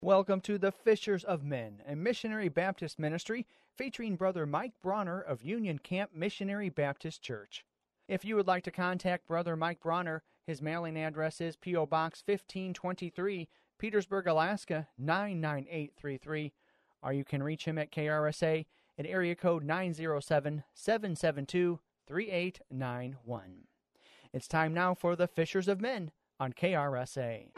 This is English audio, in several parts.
Welcome to the Fishers of Men, a missionary Baptist ministry featuring Brother Mike Bronner of Union Camp Missionary Baptist Church. If you would like to contact Brother Mike Bronner, his mailing address is P.O. Box 1523, Petersburg, Alaska 99833, or you can reach him at KRSA at area code 907-772-3891. It's time now for the Fishers of Men on KRSA.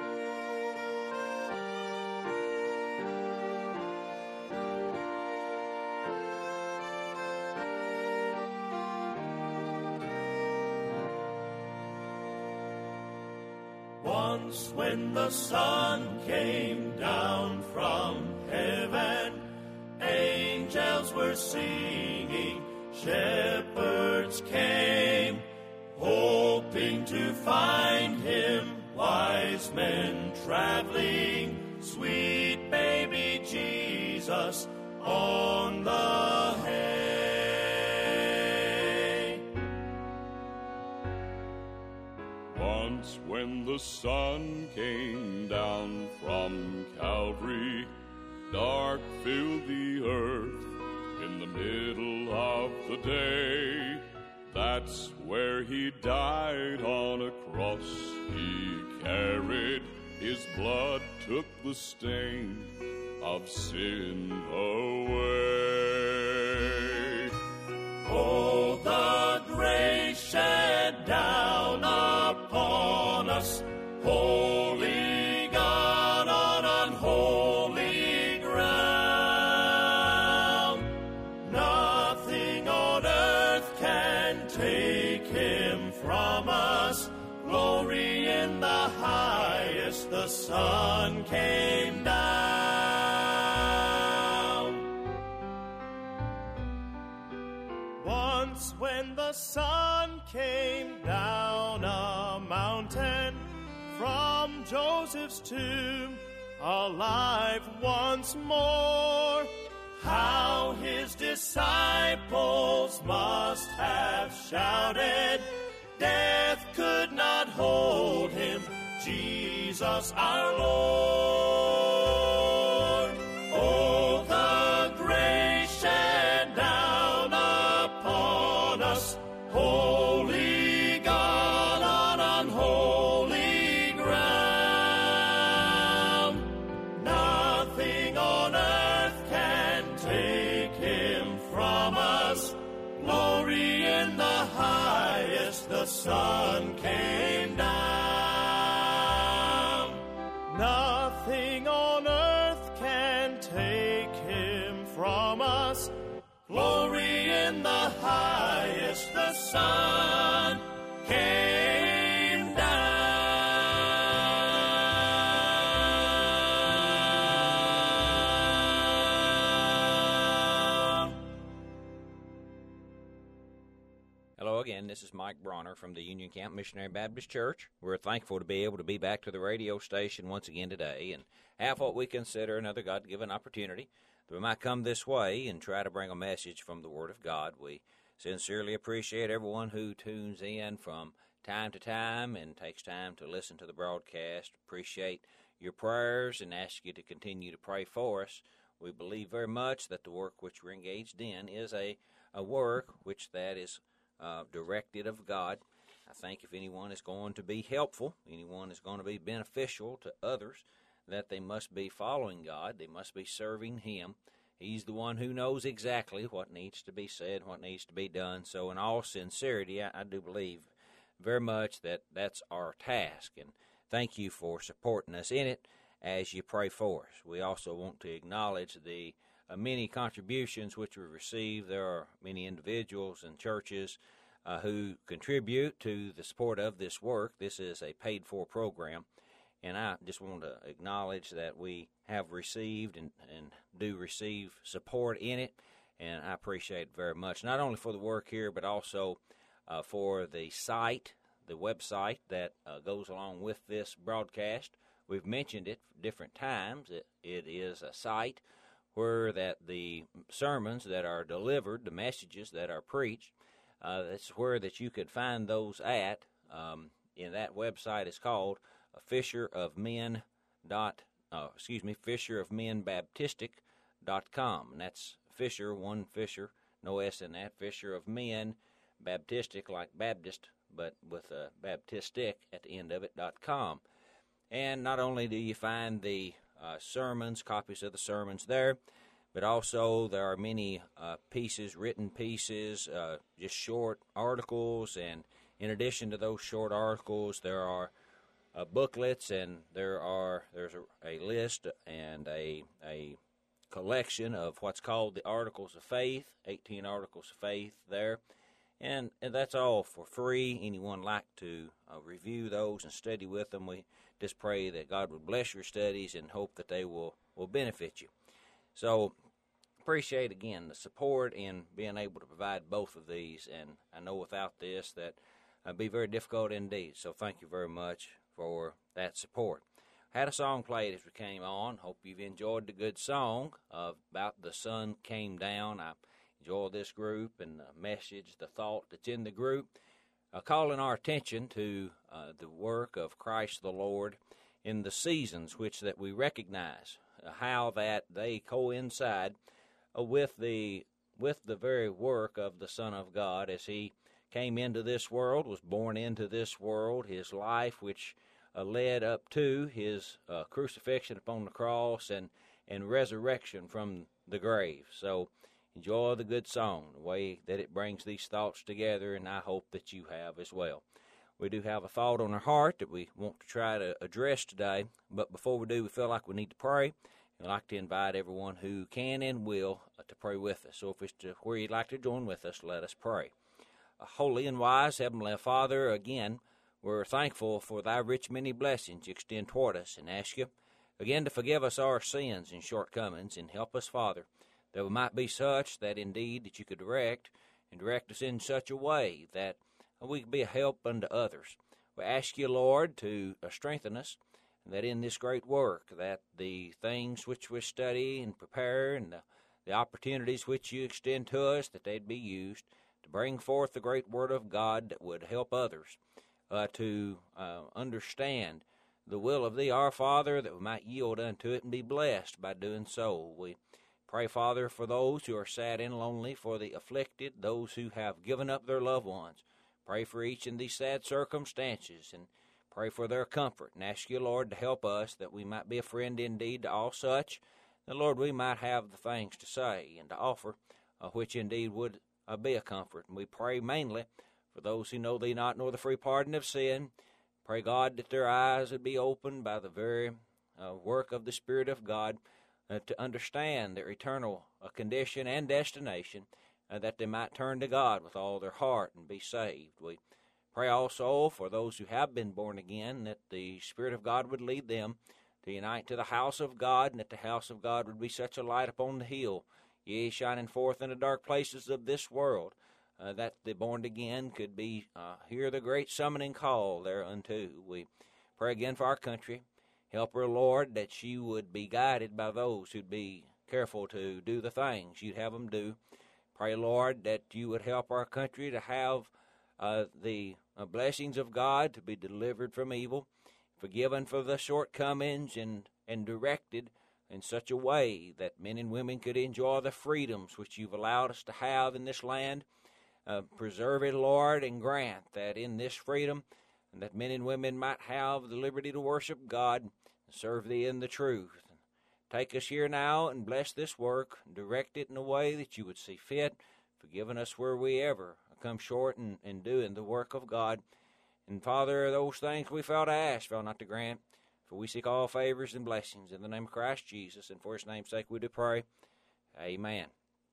Once when the sun came down from heaven, angels were singing, shepherds came, hoping to find him, wise men traveling, sweet baby Jesus on the hay. Once when the sun came down from Calvary, dark filled the earth in the middle of the day. That's where he died on a cross. He carried his blood, took the stain of sin away. Oh, the grace shed down upon us, holy God on unholy ground. Nothing on earth can take him from us. Glory in the highest, the sun came down. Once when the sun came down a mountain from Joseph's tomb, alive once more, how his disciples must have shouted, death could not hold him, Jesus our Lord. Oh, the grace shed down upon us, holy God on unholy ground. Nothing on earth can take him from us. Glory in the highest, the sun came down. Nothing on earth can take him from us. Glory in the highest, the sun came down. Hello again, this is Mike Bronner from the Union Camp Missionary Baptist Church. We're thankful to be able to be back to the radio station once again today and have what we consider another God-given opportunity that we might come this way and try to bring a message from the Word of God. We sincerely appreciate everyone who tunes in from time to time and takes time to listen to the broadcast. Appreciate your prayers and ask you to continue to pray for us. We believe very much that the work which we're engaged in is a work which that is directed of God. I think if anyone is going to be helpful, anyone is going to be beneficial to others, that they must be following God, they must be serving Him. He's the one who knows exactly what needs to be said, what needs to be done. So in all sincerity, I do believe very much that that's our task. And thank you for supporting us in it as you pray for us. We also want to acknowledge the many contributions which we receive. There are many individuals and churches who contribute to the support of this work. This is a paid-for program. And I just want to acknowledge that we have received and do receive support in it, and I appreciate it very much, not only for the work here, but also for the site, the website that goes along with this broadcast. We've mentioned it different times. It is a site where that the sermons that are delivered, the messages that are preached, that's where that you could find those at. In that website is called fisherofmen.org. fisherofmenbaptistic.com. And that's Fisher, one Fisher, no S in that, Fisher of Men, Baptistic like Baptist, but with a Baptistic at the end of it, .com. And not only do you find the sermons, copies of the sermons there, but also there are many pieces, written pieces, just short articles, and in addition to those short articles, there are booklets, and there's a list and a collection of what's called the Articles of Faith, 18 Articles of Faith there, and that's all for free. Anyone like to review those and study with them, we just pray that God would bless your studies and hope that they will benefit you. So appreciate, again, the support in being able to provide both of these, and I know without this that would be very difficult indeed, so thank you very much for that support. Had a song played as we came on. Hope you've enjoyed the good song about the sun came down. I enjoy this group and the message, the thought that's in the group, calling our attention to the work of Christ the Lord in the seasons which that we recognize, how that they coincide with the very work of the Son of God as he came into this world, was born into this world, his life which led up to his crucifixion upon the cross and resurrection from the grave. So enjoy the good song, the way that it brings these thoughts together, and I hope that you have as well. We do have a thought on our heart that we want to try to address today, but before we do, we feel like we need to pray. I'd like to invite everyone who can and will to pray with us. So if it's to where you'd like to join with us, let us pray. Holy and wise Heavenly Father, again, we're thankful for thy rich many blessings you extend toward us, and ask you again to forgive us our sins and shortcomings, and help us, Father, that we might be such that indeed that you could direct us in such a way that we could be a help unto others. We ask you, Lord, to strengthen us, and that in this great work, that the things which we study and prepare and the opportunities which you extend to us, that they'd be used to bring forth the great Word of God that would help others to understand the will of thee, our Father, that we might yield unto it and be blessed by doing so. We pray, Father, for those who are sad and lonely, for the afflicted, those who have given up their loved ones. Pray for each in these sad circumstances, and pray for their comfort, and ask you, Lord, to help us, that we might be a friend indeed to all such, that, Lord, we might have the things to say and to offer, which indeed would be a comfort. And we pray mainly for those who know thee not, nor the free pardon of sin. Pray, God, that their eyes would be opened by the very work of the Spirit of God to understand their eternal condition and destination, that they might turn to God with all their heart and be saved. We pray also for those who have been born again, that the Spirit of God would lead them to unite to the house of God, and that the house of God would be such a light upon the hill, yea, shining forth in the dark places of this world, that the born again could be hear the great summoning call thereunto. We pray again for our country. Help her, Lord, that she would be guided by those who'd be careful to do the things you'd have them do. Pray, Lord, that you would help our country to have the blessings of God, to be delivered from evil, forgiven for the shortcomings, and directed in such a way that men and women could enjoy the freedoms which you've allowed us to have in this land. Preserve it, Lord, and grant that in this freedom, and that men and women might have the liberty to worship God and serve thee in the truth. Take us here now and bless this work, and direct it in a way that you would see fit, forgiving us where we ever come short in doing the work of God. And Father, those things we fail to ask, fail not to grant, for we seek all favors and blessings in the name of Christ Jesus, and for his name's sake we do pray. Amen.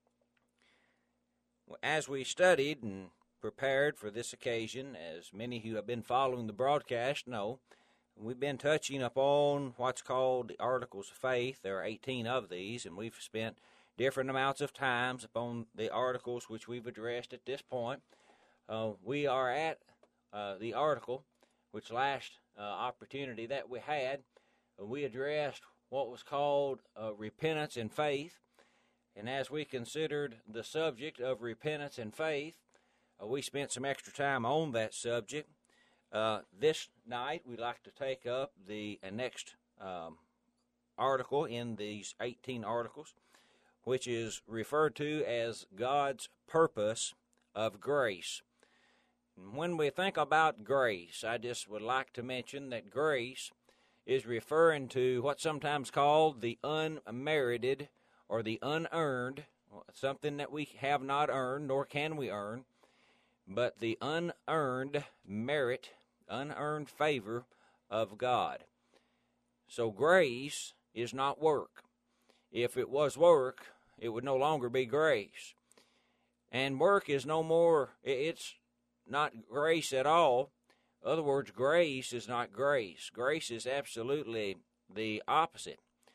As we studied and prepared for this occasion, as many who have been following the broadcast know, we've been touching upon what's called the Articles of Faith. There are 18 of these, and we've spent different amounts of times upon the articles which we've addressed at this point. We are at the article which last opportunity that we had, we addressed what was called repentance and faith. And as we considered the subject of repentance and faith, we spent some extra time on that subject. This night, we'd like to take up the next article in these 18 articles, which is referred to as God's purpose of grace. When we think about grace, I just would like to mention that grace is referring to what's sometimes called the unmerited or the unearned, something that we have not earned, nor can we earn, but the unearned merit, unearned favor of God. So grace is not work. If it was work, it would no longer be grace. And work is no more, it's not grace at all. In other words, grace is not grace. Grace is absolutely the opposite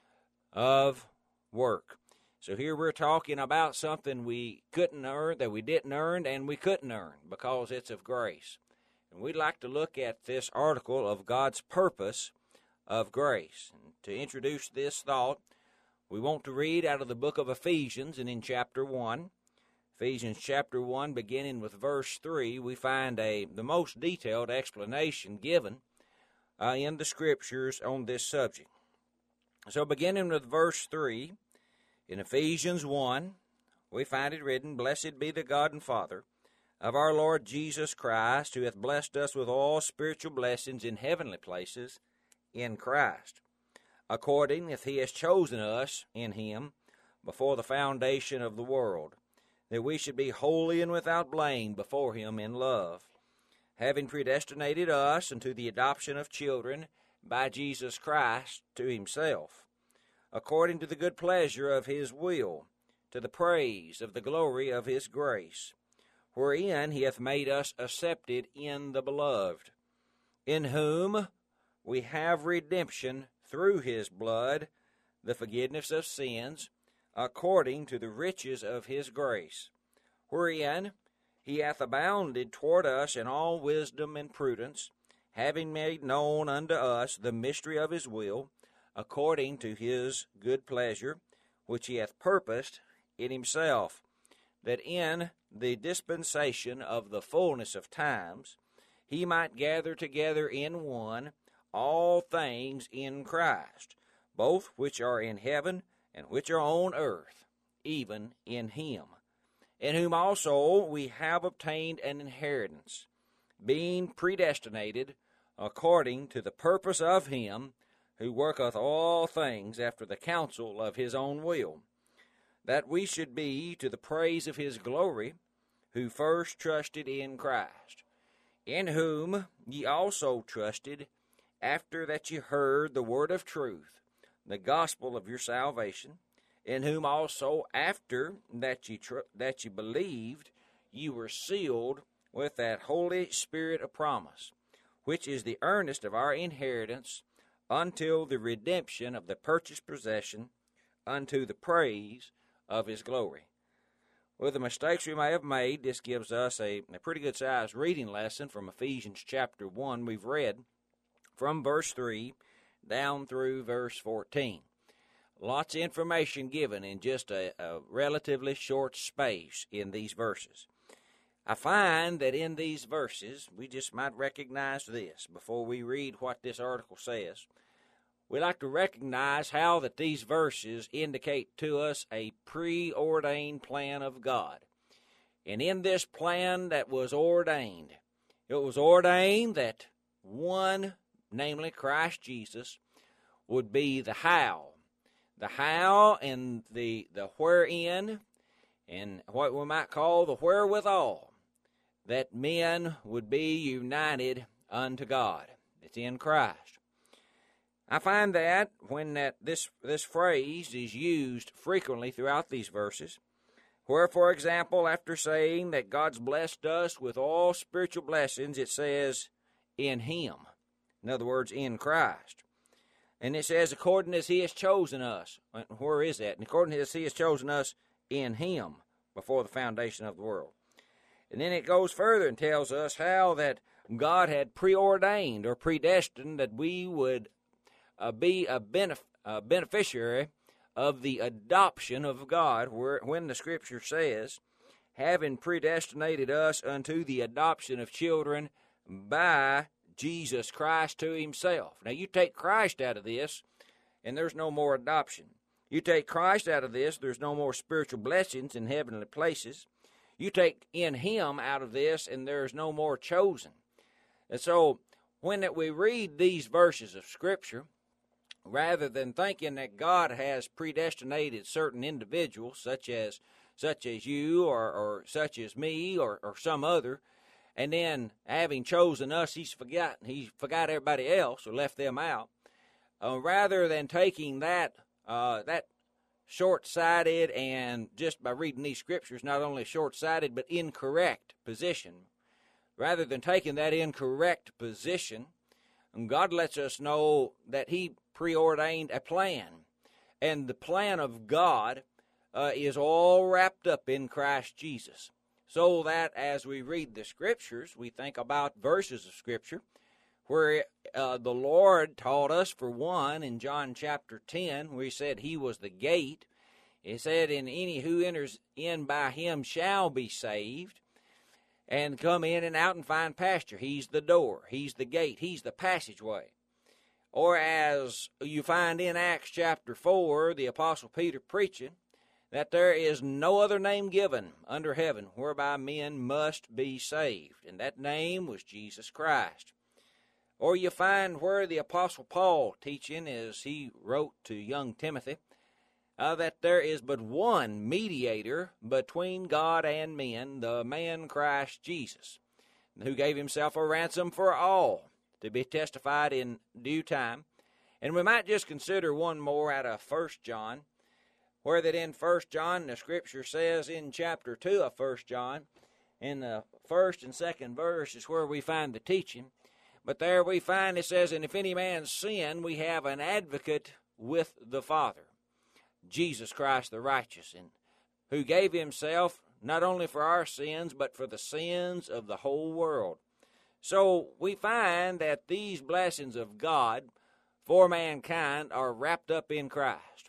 of work. So here we're talking about something we couldn't earn, that we didn't earn, and we couldn't earn because it's of grace. And we'd like to look at this article of God's purpose of grace. And to introduce this thought, we want to read out of the book of Ephesians, and in chapter 1, Ephesians chapter 1, beginning with verse 3, we find the most detailed explanation given in the Scriptures on this subject. So beginning with verse 3, in Ephesians 1, we find it written, "Blessed be the God and Father of our Lord Jesus Christ, who hath blessed us with all spiritual blessings in heavenly places in Christ, according as he has chosen us in him before the foundation of the world, that we should be holy and without blame before him in love, having predestinated us unto the adoption of children by Jesus Christ to himself, according to the good pleasure of his will, to the praise of the glory of his grace, wherein he hath made us accepted in the beloved, in whom we have redemption through his blood, the forgiveness of sins, according to the riches of his grace, wherein he hath abounded toward us in all wisdom and prudence, having made known unto us the mystery of his will, according to his good pleasure, which he hath purposed in himself, that in the dispensation of the fullness of times he might gather together in one all things in Christ, both which are in heaven and which are on earth, even in him, in whom also we have obtained an inheritance, being predestinated according to the purpose of him who worketh all things after the counsel of his own will, that we should be to the praise of his glory, who first trusted in Christ, in whom ye also trusted, after that ye heard the word of truth, the gospel of your salvation, in whom also after that ye believed, ye were sealed with that Holy Spirit of promise, which is the earnest of our inheritance, until the redemption of the purchased possession, unto the praise of his glory." With the mistakes we may have made, this gives us a pretty good-sized reading lesson from Ephesians chapter 1. We've read from verse 3 down through verse 14. Lots of information given in just a relatively short space in these verses. I find that in these verses, we just might recognize this before we read what this article says. We like to recognize how that these verses indicate to us a preordained plan of God. And in this plan that was ordained, it was ordained that one, namely Christ Jesus, would be the how. The how and the wherein, and what we might call the wherewithal, that men would be united unto God. It's in Christ. I find that when this phrase is used frequently throughout these verses, where, for example, after saying that God's blessed us with all spiritual blessings, it says, in him. In other words, in Christ. And it says, according as he has chosen us. Where is that? And according as he has chosen us in him before the foundation of the world. And then it goes further and tells us how that God had preordained or predestined that we would be a beneficiary of the adoption of God, when the Scripture says, having predestinated us unto the adoption of children by Jesus Christ to himself. Now, you take Christ out of this, and there's no more adoption. You take Christ out of this, there's no more spiritual blessings in heavenly places. You take in Him out of this, and there's no more chosen. And so, when we read these verses of Scripture, rather than thinking that God has predestinated certain individuals, such as you or such as me or some other, and then having chosen us, he forgot everybody else or left them out. Rather than taking that short-sighted, and just by reading these Scriptures, not only short-sighted but incorrect position, rather than taking that incorrect position, God lets us know that He preordained a plan, and the plan of God is all wrapped up in Christ Jesus, so that as we read the Scriptures, we think about verses of Scripture where the Lord taught us, for one, in John chapter 10, where He said He was the gate. He said, "And any who enters in by Him shall be saved, and come in and out and find pasture." He's the door. He's the gate. He's the passageway. Or as you find in Acts chapter 4, the Apostle Peter preaching, that there is no other name given under heaven whereby men must be saved. And that name was Jesus Christ. Or you find where the Apostle Paul teaching, as he wrote to young Timothy, that there is but one mediator between God and men, the man Christ Jesus, who gave Himself a ransom for all, to be testified in due time. And we might just consider one more out of 1 John, where that in 1 John, the Scripture says in chapter 2 of 1 John, in the first and second verse is where we find the teaching. But there we find it says, "And if any man sin, we have an advocate with the Father, Jesus Christ the righteous, and who gave Himself not only for our sins, but for the sins of the whole world." So we find that these blessings of God for mankind are wrapped up in Christ.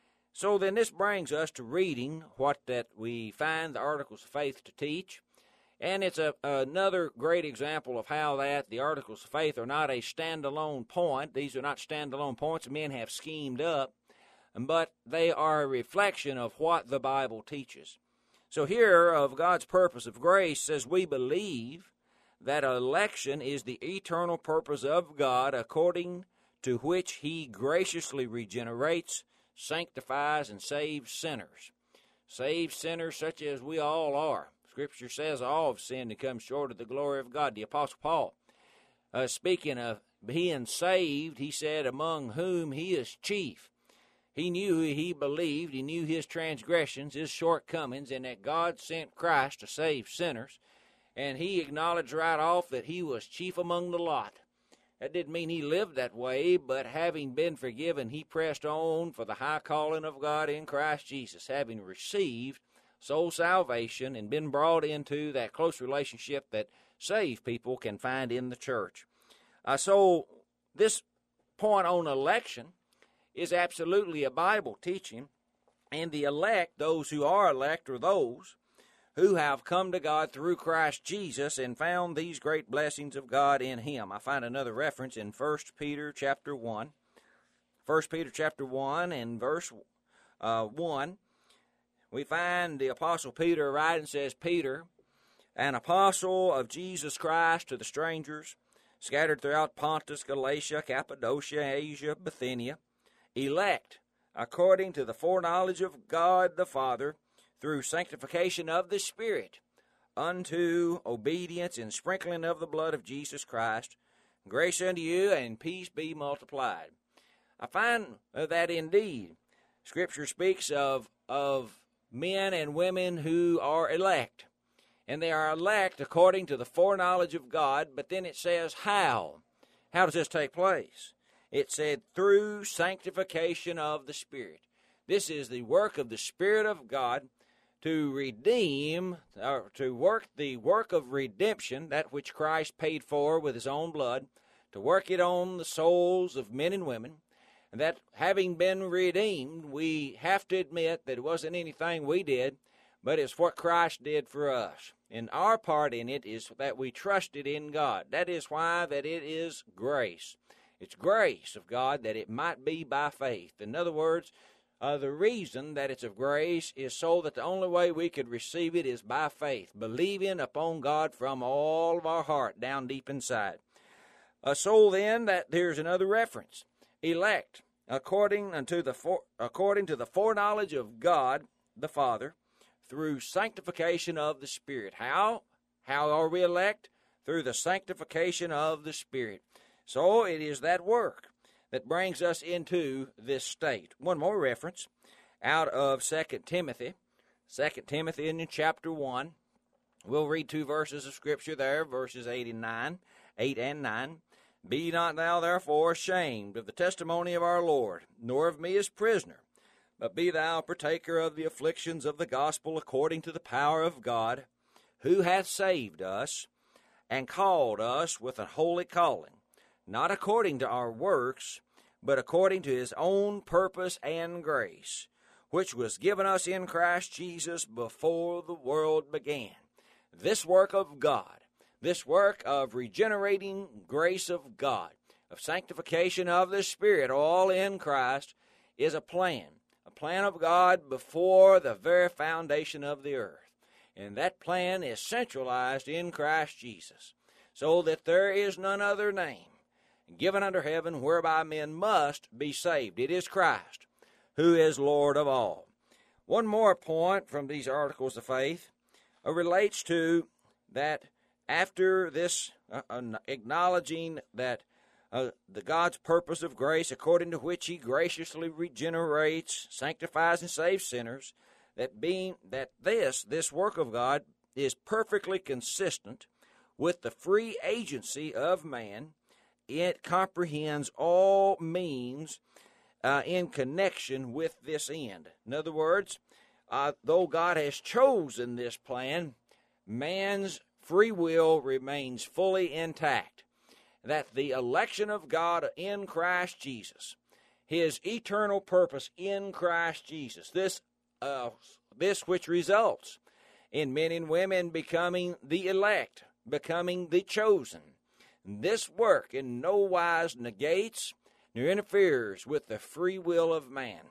So then this brings us to reading what that we find the Articles of Faith to teach. And it's another great example of how that the Articles of Faith are not a standalone point. These are not standalone points men have schemed up, but they are a reflection of what the Bible teaches. So here, of God's purpose of grace, says we believe that election is the eternal purpose of God, according to which He graciously regenerates, sanctifies, and saves sinners. Saves sinners such as we all are. Scripture says all have sinned and come short of the glory of God. The Apostle Paul, speaking of being saved, he said, among whom he is chief. He knew who he believed. He knew his transgressions, his shortcomings, and that God sent Christ to save sinners. And he acknowledged right off that he was chief among the lot. That didn't mean he lived that way, but having been forgiven, he pressed on for the high calling of God in Christ Jesus, having received soul salvation and been brought into that close relationship that saved people can find in the church. So this point on election is absolutely a Bible teaching, and the elect, those who are elect, are those who have come to God through Christ Jesus and found these great blessings of God in Him. I find another reference in 1 Peter chapter 1. 1 Peter chapter 1 and verse 1. We find the Apostle Peter writing, says, Peter, an apostle of Jesus Christ to the strangers, scattered throughout Pontus, Galatia, Cappadocia, Asia, Bithynia, elect according to the foreknowledge of God the Father, through sanctification of the Spirit, unto obedience and sprinkling of the blood of Jesus Christ, grace unto you and peace be multiplied. I find that indeed Scripture speaks of men and women who are elect, and they are elect according to the foreknowledge of God, but then it says how. How does this take place? It said through sanctification of the Spirit. This is the work of the Spirit of God to redeem, or to work the work of redemption, that which Christ paid for with His own blood, to work it on the souls of men and women, and that having been redeemed, we have to admit that it wasn't anything we did, but it's what Christ did for us. And our part in it is that we trusted in God. That is why that it is grace. It's grace of God that it might be by faith. In other words, the reason that it's of grace is so that the only way we could receive it is by faith, believing upon God from all of our heart, down deep inside. So then, that there's another reference. Elect, according to the foreknowledge of God the Father, through sanctification of the Spirit. How? How are we elect? Through the sanctification of the Spirit. So it is that work that brings us into this state. One more reference out of 2 Timothy. 2 Timothy in chapter 1. We'll read 2 verses of Scripture there, verses 8 and 9. Be not thou therefore ashamed of the testimony of our Lord, nor of me as prisoner, but be thou partaker of the afflictions of the gospel according to the power of God, who hath saved us, and called us with an holy calling, not according to our works, but according to his own purpose and grace, which was given us in Christ Jesus before the world began. This work of God, this work of regenerating grace of God, of sanctification of the Spirit, all in Christ, is a plan of God before the very foundation of the earth. And that plan is centralized in Christ Jesus, so that there is none other name given under heaven whereby men must be saved. It is Christ, who is Lord of all. One more point from these articles of faith relates to that after this acknowledging that the God's purpose of grace, according to which he graciously regenerates, sanctifies, and saves sinners, that this work of God is perfectly consistent with the free agency of man. It comprehends all means in connection with this end. In other words, though God has chosen this plan, man's free will remains fully intact. That the election of God in Christ Jesus, his eternal purpose in Christ Jesus, this which results in men and women becoming the elect, becoming the chosen. This work in no wise negates nor interferes with the free will of man.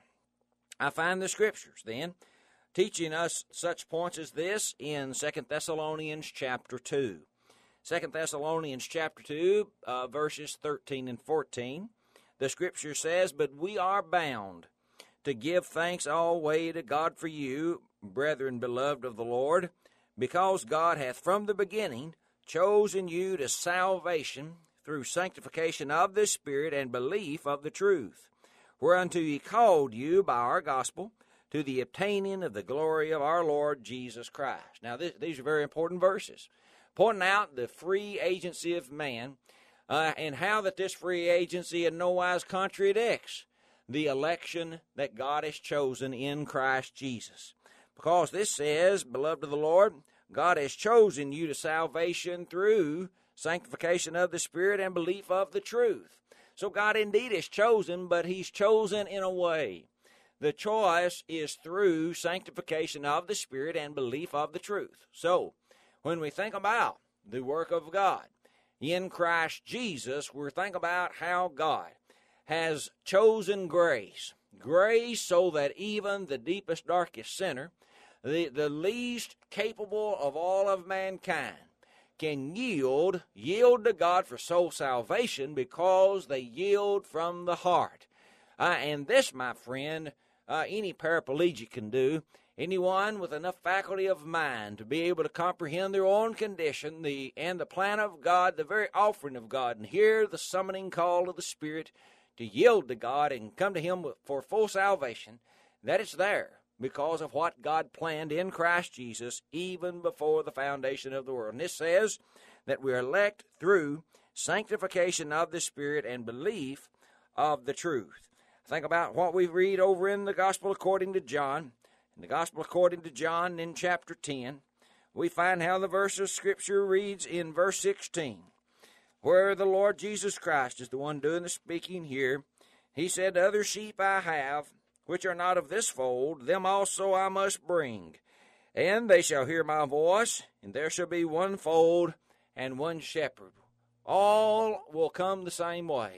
I find the Scriptures, then, teaching us such points as this in 2 Thessalonians chapter 2. 2 Thessalonians chapter 2, verses 13 and 14. The Scripture says, But we are bound to give thanks always to God for you, brethren beloved of the Lord, because God hath from the beginning chosen you to salvation through sanctification of the Spirit and belief of the truth, whereunto he called you by our gospel to the obtaining of the glory of our Lord Jesus Christ. Now, these are very important verses, pointing out the free agency of man and how that this free agency in no wise contradicts the election that God has chosen in Christ Jesus. Because this says, Beloved of the Lord, God has chosen you to salvation through sanctification of the Spirit and belief of the truth. So God indeed is chosen, but he's chosen in a way. The choice is through sanctification of the Spirit and belief of the truth. So, when we think about the work of God in Christ Jesus, we're thinking about how God has chosen grace. Grace so that even the deepest, darkest sinner, the least capable of all of mankind, can yield to God for soul salvation because they yield from the heart. And this, my friend, any paraplegic can do. Anyone with enough faculty of mind to be able to comprehend their own condition and the plan of God, the very offering of God, and hear the summoning call of the Spirit to yield to God and come to him for full salvation, that it's there because of what God planned in Christ Jesus even before the foundation of the world. And this says that we are elect through sanctification of the Spirit and belief of the truth. Think about what we read over in the Gospel according to John. In the Gospel according to John in chapter 10, we find how the verse of Scripture reads in verse 16, where the Lord Jesus Christ is the one doing the speaking here. He said, Other sheep I have, which are not of this fold, them also I must bring. And they shall hear my voice, and there shall be one fold and one shepherd. All will come the same way.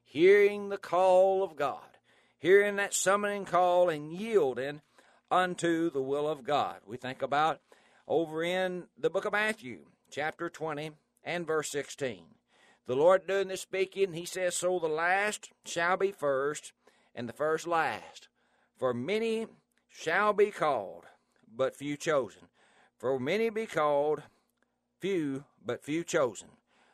hearing the call of God, hearing that summoning call and yielding unto the will of God. We think about over in the book of Matthew, chapter 20 and verse 16. The Lord doing this speaking, he says, "So the last shall be first, and the first last. For many shall be called, but few chosen. For many be called, few, but few chosen."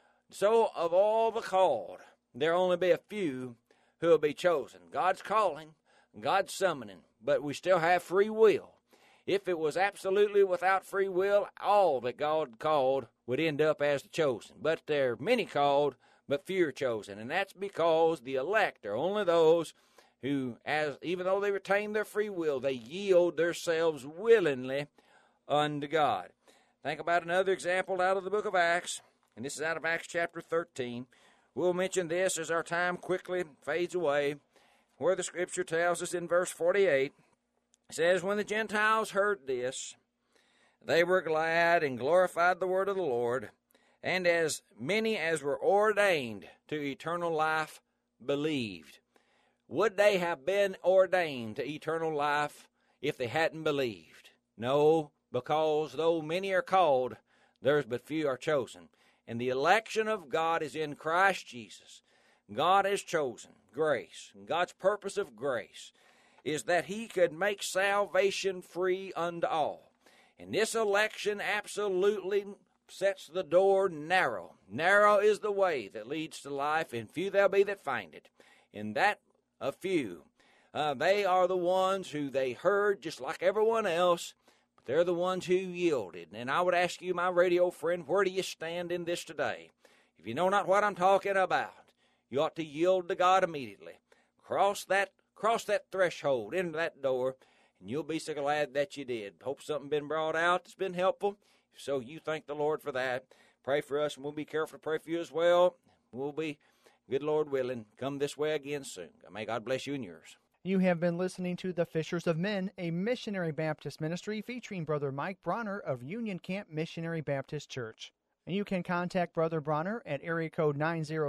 So of all the called, there'll only be a few who will be chosen. God's calling, God's summoning, but we still have free will. If it was absolutely without free will, all that God called would end up as the chosen. But there are many called, but few are chosen. And that's because the elect are only those who, even though they retain their free will, they yield themselves willingly unto God. Think about another example out of the book of Acts, and this is out of Acts chapter 13. We'll mention this as our time quickly fades away, where the Scripture tells us in verse 48, it says, "When the Gentiles heard this, they were glad and glorified the word of the Lord, and as many as were ordained to eternal life believed." Would they have been ordained to eternal life if they hadn't believed? No, because though many are called, there's but few are chosen. And the election of God is in Christ Jesus. God has chosen grace. And God's purpose of grace is that he could make salvation free unto all. And this election absolutely sets the door narrow. Narrow is the way that leads to life, and few there'll be that find it. And that a few, they are the ones who they heard just like everyone else, but they're the ones who yielded. And I would ask you, my radio friend, where do you stand in this today? If you know not what I'm talking about, you ought to yield to God immediately. Cross that threshold into that door, and you'll be so glad that you did. Hope something been brought out that's been helpful. So you thank the Lord for that. Pray for us, and we'll be careful to pray for you as well. We'll be, good Lord willing, come this way again soon. May God bless you and yours. You have been listening to The Fishers of Men, a missionary Baptist ministry featuring Brother Mike Bronner of Union Camp Missionary Baptist Church. And you can contact Brother Bronner at area code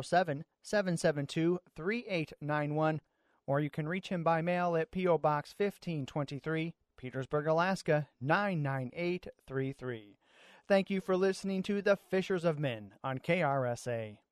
907-772-3891, or you can reach him by mail at P.O. Box 1523, Petersburg, Alaska, 99833. Thank you for listening to The Fishers of Men on KRSA.